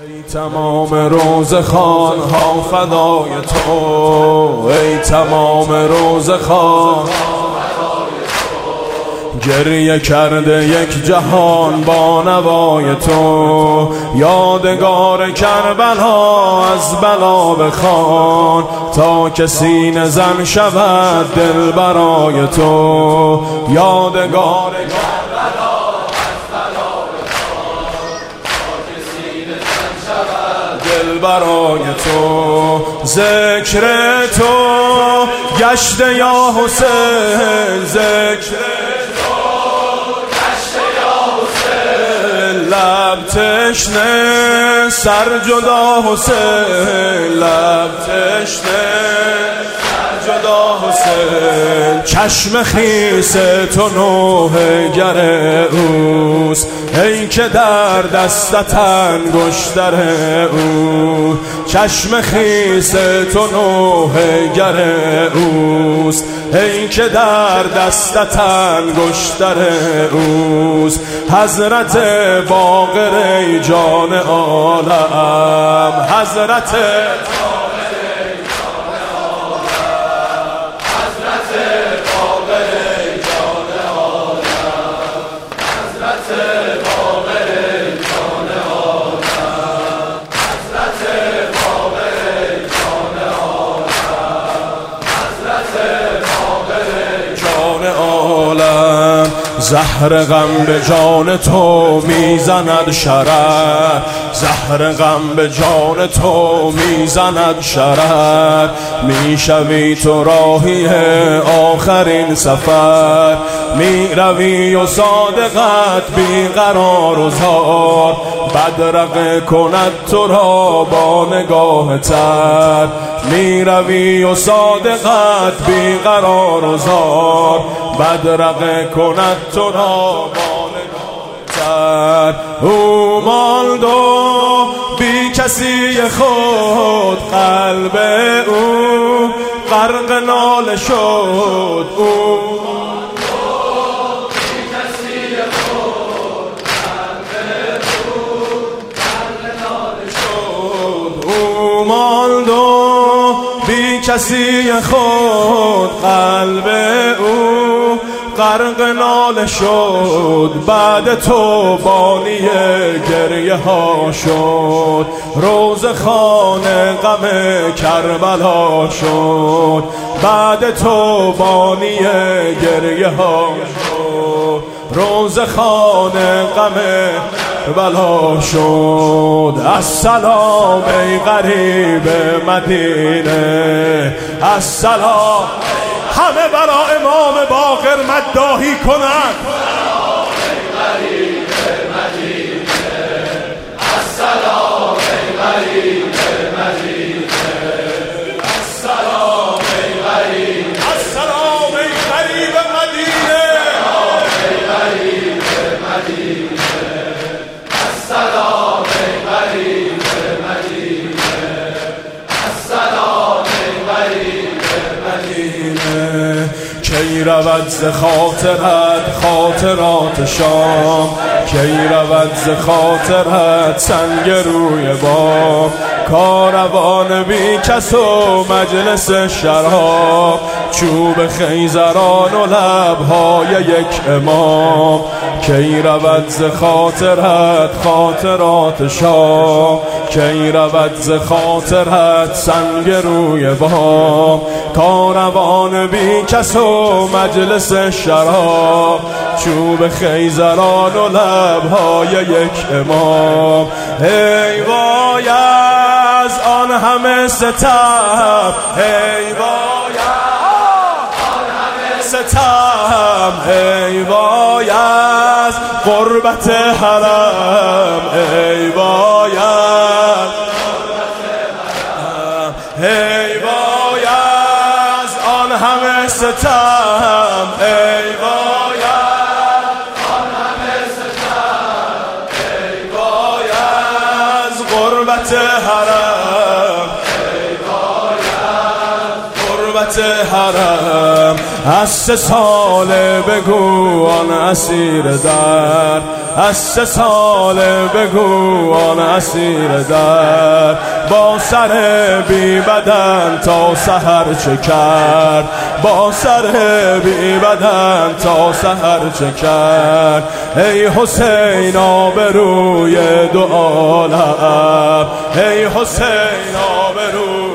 ای تمام روزخوان ها فدای تو، ای تمام روزخوان گریه کرده یک جهان با نوای تو. یادگار کربلا از بلا بخوان تا که سینه زن شود دل برای تو. یادگار کربلا از بلا بخوان تا که سینه زن شود دل برای تو. ذکر تو گشته یا حسین، ذکر لب تشنه سر جدا حسین، لب تشنه سر جدا حسین. چشم خیس تو نوحه گر اوست، ای که در دستت انگشتر او. چشم خیس تو نوحه گر اوست، ای که در دستت انگشتر اوست. حضرت باقر ای جان عالم، حضرت زهر غم به جان تو میزند شرر، زهر غم به جان تو میزند شرر. میشوی تو راهی آخرین سفر، میروی و صادقت بیقرار و زار. بدرقه کند تو را با نگاه تر، میروی و صادقت بیقرار و زار. بدرقه کند تو را با نگاه تر. او ماند و بی کسی خود قلب او غرق ناله شد. او کسی خود قلب او غرق ناله شد. بعد تو بانی گریه ها شد، روز خانه غم کربلا شد. بعد تو بانی گریه ها شد، روز خانه غم بلا شد. السلام ای غریب مدینه، السلام. همه برا امام باقر مداحی کنند. السلام ای غریب مدینه، السلام ای غریب، السلام ای غریب مدینه، السلام ای غریب مدینه، السلام ای غریب مدینه، السلام ای غریب مدینه. کی رود ز خاطرت خاطرات شام، کی رود ز خاطرت سنگ روی بام. کاروان بی کس و مجلس شراب، چوب خیزران و لبهای یک امام. کی رود ز خاطرت خاطرات شام، کی رود ز خاطرت سنگ روی بام. کاروان بی کس و مجلس شراب، چوب خیزران و لبهای یک امام. ای وای از آن همه ستم، ای وای آن همه ستم. ای وای از غربت حرم، ای وای از غربت حرم. ای وای از آن همه ستم، ای وای آن همه ستم. ای وای از غربت حرم، ای وای از غربت حرم. از 3 ساله بگو آن اسیر در از 3 ساله بگو آن اسیر در با سر بی بدن تا سحر چه کرد، با سر بی بدن تا سحر چه کرد. ای حسین آبروی دو عالم، ای حسین آبروی